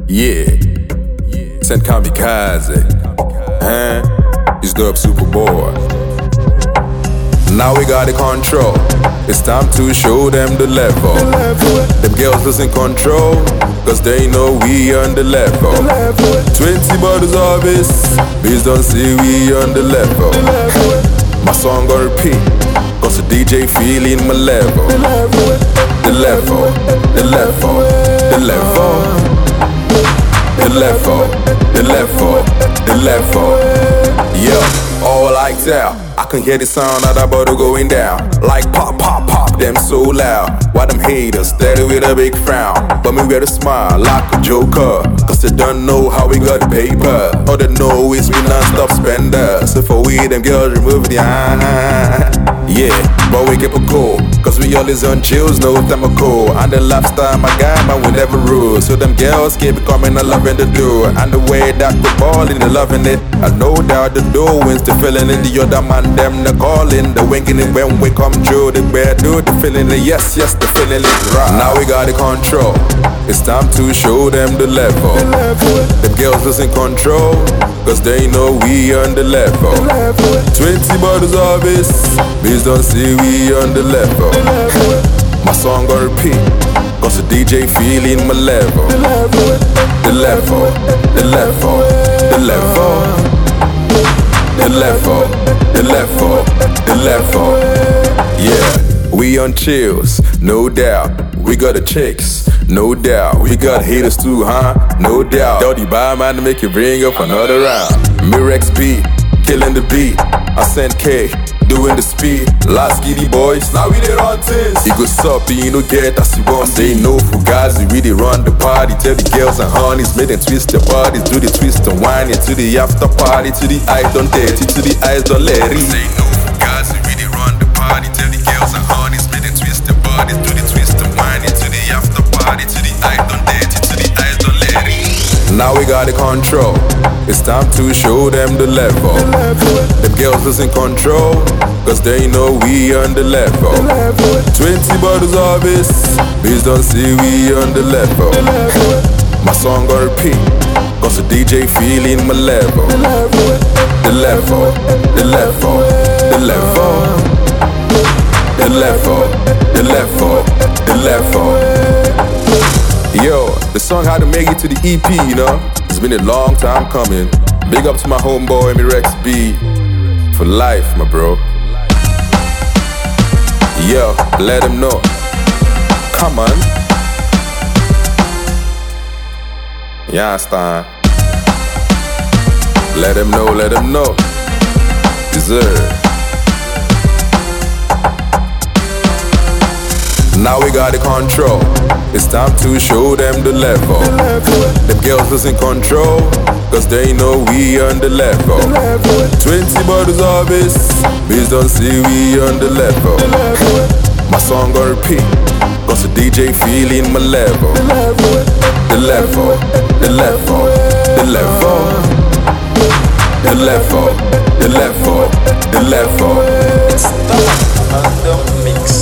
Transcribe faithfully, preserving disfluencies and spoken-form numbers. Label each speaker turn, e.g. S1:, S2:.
S1: Yeah, send kamikaze. Huh? It's Dub Superboy. Now we got the control. It's time to show them the level. Them girls losing control, cause they know we on the level. Twenty bottles of this, please don't see we on the level. My song on repeat, cause the D J feeling my level. The level, the level, the level. The level, the level, the level. Yeah, all like that. I can hear the sound of that bottle going down. Like pop, pop, pop, them so loud. Why them haters steady with a big frown? But me with a smile like a joker, cause they don't know how we got the paper. All they know is we non-stop spenders. So for we, them girls remove the eye. Yeah, but we keep it cool, cause we always on chills, no time cool. And the lifestyle, my guy, man, we never rule. So them girls keep coming and loving the do. And the way that we ballin', they loving it. I know that the door wins, the feeling it. The other man, them, the calling, the winking it when we come through. The bear do, the feeling it, yes, yes, the feeling it. Right. Now we got the control. It's time to show them the level. Them girls losing control, cause they know we on the level. Twenty bottles of this, please don't see we on the level. My song on repeat, cause the D J feeling my level. The level, the level, the level. The level, the level, the level. Yeah, we on chills, no doubt. We got the chicks, no doubt. We got haters too, huh? No doubt. Dirty by man to make you bring up another round. Mirex B, killing the beat. I sent K, doing the speed. Last giddy boys, now we dey run things. You go sup, you no get as you want. Say no for guys, we really run the party. Tell the girls and honeys, make them twist their bodies. Do the twist and whine it to the after party. To the eyes don't dirty, to the eyes don't let it. Say no for guys, we really run the party. Tell the girls and honeys, make them twist their bodies. Do the twist and whine it to the after party. To the eyes don't dirty, to the eyes don't let it. Now we got the control. It's time to show them the level. Them girls losing control, cause they know we on the level. Twenty bottles of this, please don't see we on the level. My song on repeat, cause the D J feeling my level. The level, the level, the level. The level, the level, the level. Yo, the song had to make it to the E P, you know. It's been a long time coming. Big up to my homeboy, Mirex B. For life, my bro. Yo, let him know. Come on. You understand? Let him know, let him know. Deserve. Now we got the control. It's time to show them the level. Them girls losing control, cause they know we on the level. Twenty bottles of this, please don't see we on the level. My song on repeat, cause the D J feeling my level. The level, the level, the level. The level, the level, the level.
S2: It's Dub on the mix.